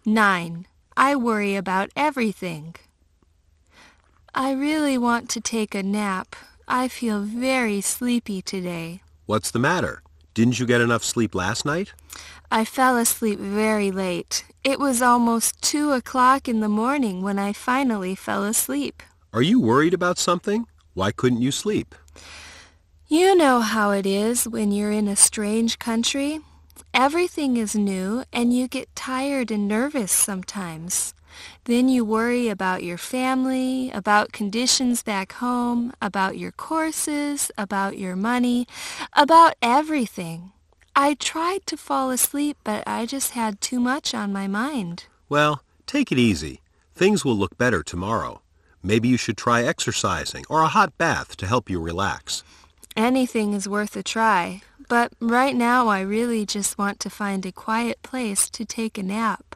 9. I worry about everything. I really want to take a nap. I feel very sleepy today. What's the matter? Didn't you get enough sleep last night? I fell asleep very late. It was almost 2 o'clock in the morning when I finally fell asleep. Are you worried about something? Why couldn't you sleep? You know how it is when you're in a strange country. Everything is new and you get tired and nervous sometimes. Then you worry about your family, about conditions back home, about your courses, about your money, about everything. I tried to fall asleep, but I just had too much on my mind. Well, take it easy. Things will look better tomorrow. Maybe you should try exercising or a hot bath to help you relax. Anything is worth a try, but right now I really just want to find a quiet place to take a nap.